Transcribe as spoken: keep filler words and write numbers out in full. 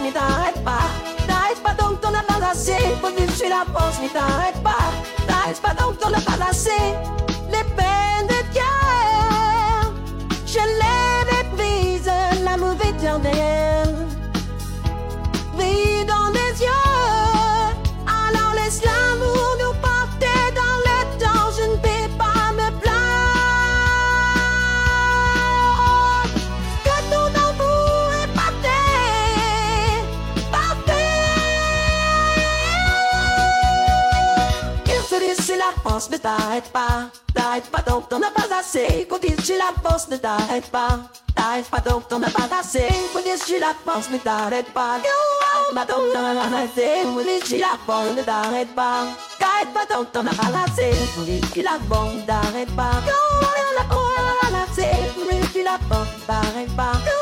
mais t'arrêtes pas. T'arrêtes pas donc t'en as pas assez. Faut dire que je suis la force, mais t'arrêtes pas. T'arrêtes pas donc t'en as pas assez. Les peines de cœur, je les méprise, l'amour éternel. Brille dans les yeux, alors laisse l'amour nous porter dans le temps. Je ne vais pas me plaindre que ton amour est parfait, parfait. Il te dit c'est la force, ne t'arrête pas. T'arrête pas donc t'en as pas assez. Quand il dit la force, ne t'arrête pas. T'arrêtes pas donc t'en as pas assez. Quand il dit la force, ne t'arrête pas. T'arrête pas donc t'en as pas assez. Quand il dit la force, ne t'arrête pas. T'arrête pas donc t'en as pas assez. Quand il dit la force, ne t'arrête pas. T'arrête pas donc t'en as pas assez. Quand il dit la force, ne t'arrête pas.